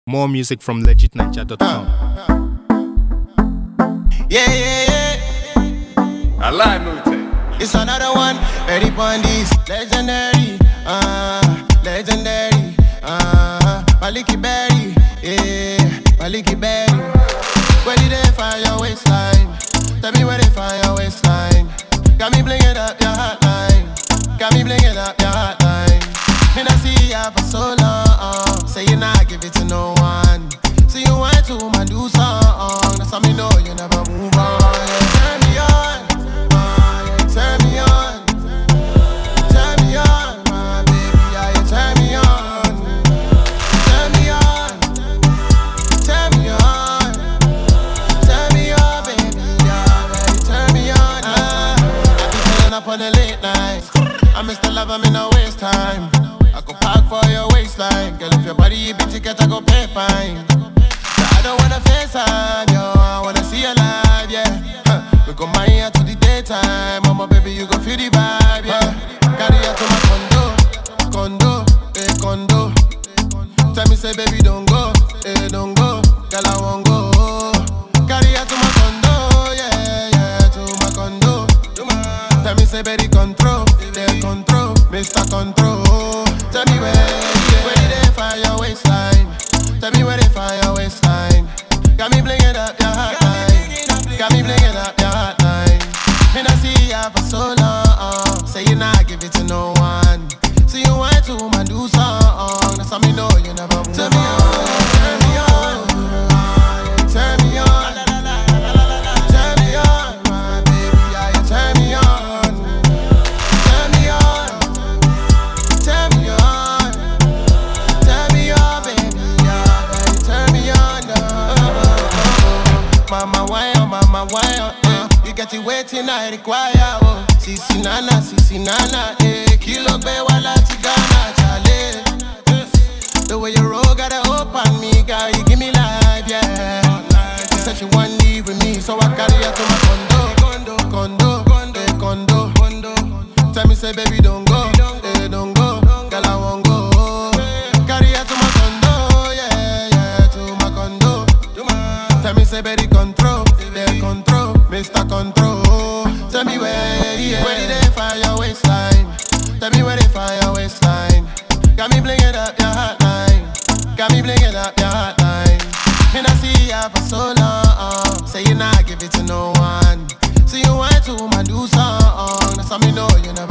More music from legitninja.com. Yeah. I lie, Mute. It's another one. Ready on this. Legendary. Legendary. Maliki Berry. Yeah. Maliki Berry. Where did they find your waistline? Tell me where they find your waistline. Got me blinging up your hotline. Got me blinging up your hotline. Me not see ya for so long. Say you not give it to no one. See you want to my do song. That's how me know you never move on. Yeah, turn me on. Turn me on. Turn me on, my baby. Yeah, you turn me on. Turn me on. Turn me on. Turn me on, baby. Yeah, you turn me on. I be pulling up on the late night. I miss the love, I'm in a waste time. I go park for your waistline. Girl, if your body you big ticket, I go pay fine. I don't wanna FaceTime, yo, I wanna see you live, yeah. We go mine here to the daytime. Mama, baby, you go feel the vibe, yeah. Carry her to my condo. Tell me, say, baby, don't go, don't go. Girl, I won't go. Carry her to my condo, yeah, to my condo. Tell me, say, baby, control, Mr. Control. Tell me where they find your waistline. Tell me where they find your waistline. Got me blinging up your hotline. Got me blinging up your hotline. Me not see ya for so long. Say you not give it to no one. See you want to my do song. That's how me know you never move. Turn me on, turn me on, turn me on, turn me on, my baby, yeah, you turn me on, turn me on, turn me on, turn me on, baby, yeah, you turn me on. Mama, why on, you get it waiting, I require, oh. Sisi nana, kilo be wala tigana, chale. The way you roll, gotta open me, girl, you give me life, yeah. She said she want leave with me, so I carry her to my condo. Tell me, say, baby, don't go, don't go, girl, I won't go. Carry her to my condo, yeah, to my condo. Tell me, say, baby, control, Mr. Control. Tell me where did they find your waistline? Tell me where they find your waistline. Got me blinging up your hotline. Got me blinging up your hotline. Me not see ya for so long. Say you not give it to no one. See you want to my do song. That's how me know you never